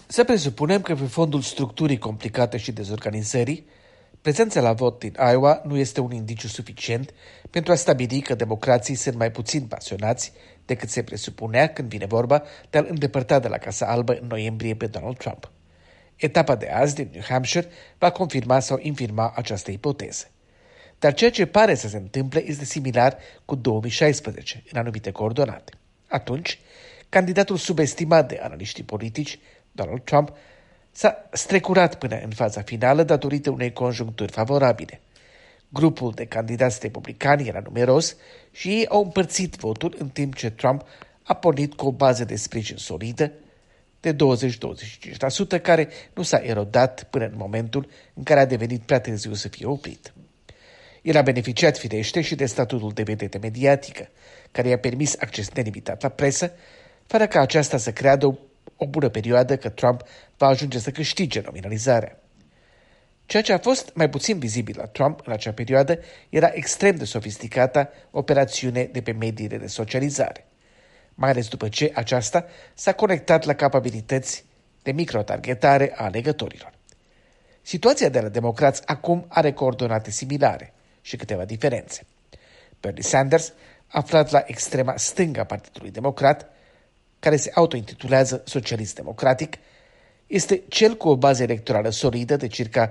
Să presupunem că pe fondul structurii complicate și dezorganizării, prezența la vot din Iowa nu este un indiciu suficient pentru a stabili că democrații sunt mai puțin pasionați decât se presupunea când vine vorba de a-l îndepărta de la Casa Albă în noiembrie pe Donald Trump. Etapa de azi din New Hampshire va confirma sau infirma această ipoteză. Dar ceea ce pare să se întâmple este similar cu 2016, în anumite coordonate. Atunci, candidatul subestimat de analiștii politici, Donald Trump, s-a strecurat până în faza finală datorită unei conjuncturi favorabile. Grupul de candidați republicani era numeros și ei au împărțit votul în timp ce Trump a pornit cu o bază de sprijin solidă de 20-25%, care nu s-a erodat până în momentul în care a devenit prea târziu să fie oprit. El a beneficiat firește și de statutul de vedetă mediatică, care i-a permis acces nelimitat la presă, fără ca aceasta să creadă o bună perioadă că Trump va ajunge să câștige nominalizarea. Ceea ce a fost mai puțin vizibil la Trump în acea perioadă era extrem de sofisticată operațiune de pe mediile de socializare, mai ales după ce aceasta s-a conectat la capabilități de microtargetare a alegătorilor. Situația de la democrați acum are coordonate similare și câteva diferențe. Bernie Sanders, aflat la extrema stângă a Partidului Democrat, care se autointitulează socialist-democratic, este cel cu o bază electorală solidă de circa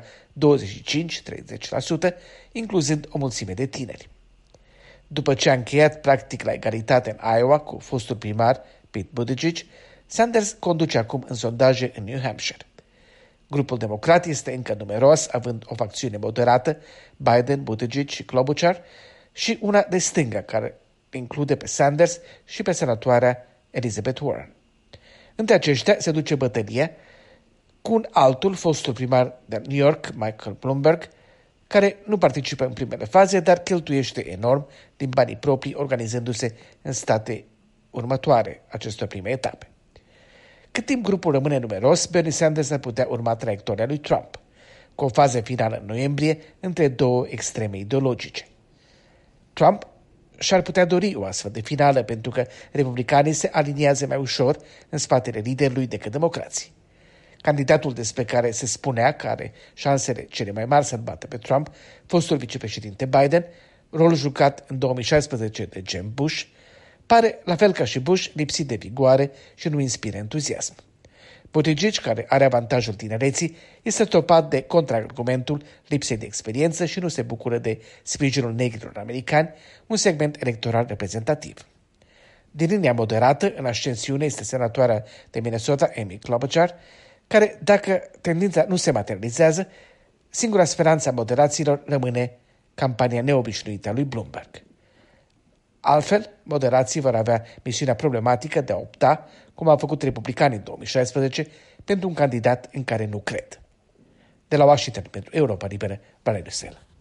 25-30%, incluzând o mulțime de tineri. După ce a încheiat practic la egalitate în Iowa cu fostul primar Pete Buttigieg, Sanders conduce acum în sondaje în New Hampshire. Grupul democrat este încă numeros, având o facțiune moderată, Biden, Buttigieg și Klobuchar, și una de stânga, care include pe Sanders și pe senatoarea Elizabeth Warren. Între aceștia se duce bătălia cu un altul, fostul primar de New York, Michael Bloomberg, care nu participă în primele faze, dar cheltuiește enorm din banii proprii, organizându-se în state următoare acestor prime etape. Cât timp grupul rămâne numeros, Bernie Sanders ar putea urma traiectoria lui Trump, cu o fază finală în noiembrie între două extreme ideologice. Trump și-ar putea dori o astfel de finală pentru că republicanii se aliniază mai ușor în spatele liderului decât democrații. Candidatul despre care se spunea că are șansele cele mai mari să-l bată pe Trump, fostul vicepreședinte Biden, rol jucat în 2016 de Jeb Bush, pare, la fel ca și Bush, lipsit de vigoare și nu inspiră entuziasm. Buttigieg, care are avantajul tinereții, este topat de contraargumentul lipsei de experiență și nu se bucură de sprijinul negrilor americani, un segment electoral reprezentativ. Din linia moderată, în ascensiune, este senatoarea de Minnesota, Amy Klobuchar, care, dacă tendința nu se materializează, singura speranță a moderaților rămâne campania neobișnuită a lui Bloomberg. Altfel, moderații vor avea misiunea problematică de a opta, cum au făcut republicanii în 2016, pentru un candidat în care nu cred. De la Washington pentru Europa Liberă, Valeriu Sela.